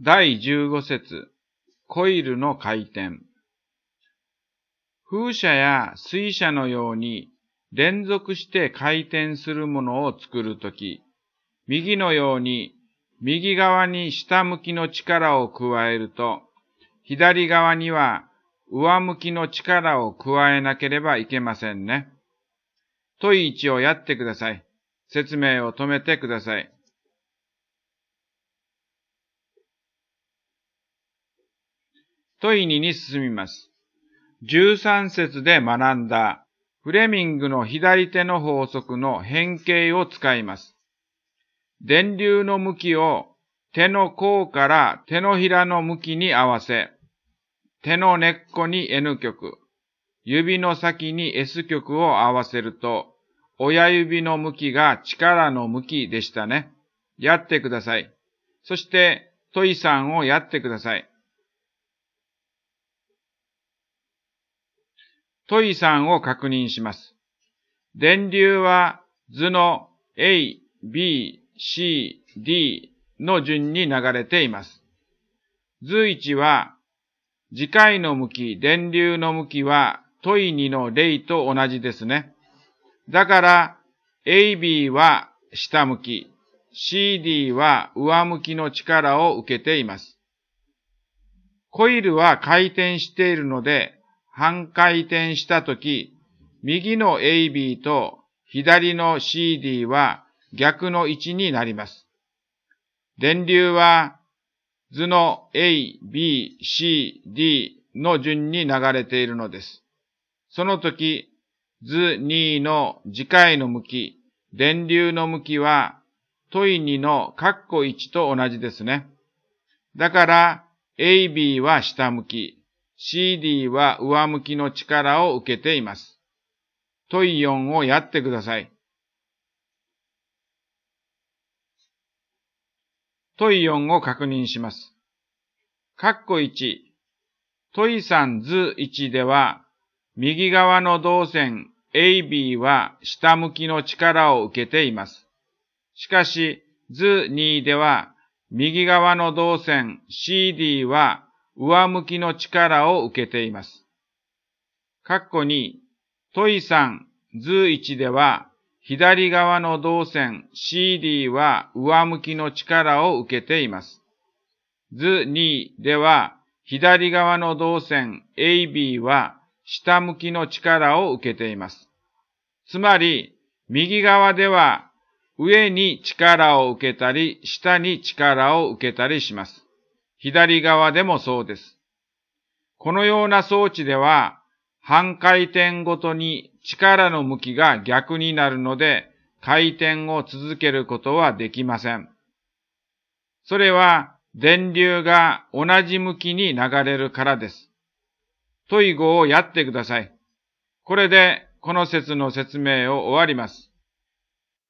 第15節、コイルの回転。風車や水車のように連続して回転するものを作るとき、右のように右側に下向きの力を加えると、左側には上向きの力を加えなければいけませんね。問1をやってください。説明を止めてください。問2に進みます。13節で学んだフレミングの左手の法則の変形を使います。電流の向きを手の甲から手のひらの向きに合わせ、手の根っこに N 極、指の先に S 極を合わせると、親指の向きが力の向きでしたね。やってください。そして、問3をやってください。問3を確認します。電流は図の A、B、C、D の順に流れています。図1は、磁界の向き、電流の向きは問2の例と同じですね。だから、AB は下向き、CD は上向きの力を受けています。コイルは回転しているので、半回転したとき、右の AB と左の CD は逆の位置になります。電流は図の A、B、C、D の順に流れているのです。その時、図2の磁界の向き、電流の向きは問2の括弧1と同じですね。だから AB は下向き、CD は上向きの力を受けています。問4をやってください。問4を確認します。括弧1、問3図1では、右側の導線 AB は下向きの力を受けています。しかし、図2では、右側の導線 CD は上向きの力を受けています。括弧2、問3図1では、左側の導線 CD は上向きの力を受けています。図2では、左側の導線 AB は下向きの力を受けています。つまり、右側では上に力を受けたり、下に力を受けたりします。左側でもそうです。このような装置では、半回転ごとに力の向きが逆になるので、回転を続けることはできません。それは、電流が同じ向きに流れるからです。問5をやってください。これで、この説の説明を終わります。